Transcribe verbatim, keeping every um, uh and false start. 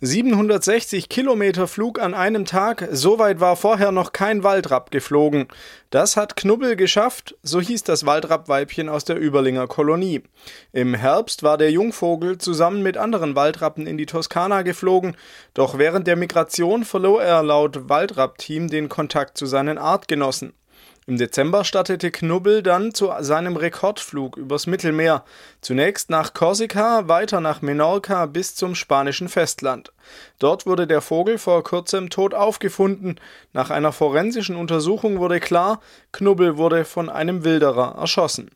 siebenhundertsechzig Kilometer Flug an einem Tag, so weit war vorher noch kein Waldrapp geflogen. Das hat Knubbel geschafft, so hieß das Waldrappweibchen aus der Überlinger Kolonie. Im Herbst war der Jungvogel zusammen mit anderen Waldrappen in die Toskana geflogen, doch während der Migration verlor er laut Waldrapp-Team den Kontakt zu seinen Artgenossen. Im Dezember startete Knubbel dann zu seinem Rekordflug übers Mittelmeer. Zunächst nach Korsika, weiter nach Menorca bis zum spanischen Festland. Dort wurde der Vogel vor kurzem tot aufgefunden. Nach einer forensischen Untersuchung wurde klar, Knubbel wurde von einem Wilderer erschossen.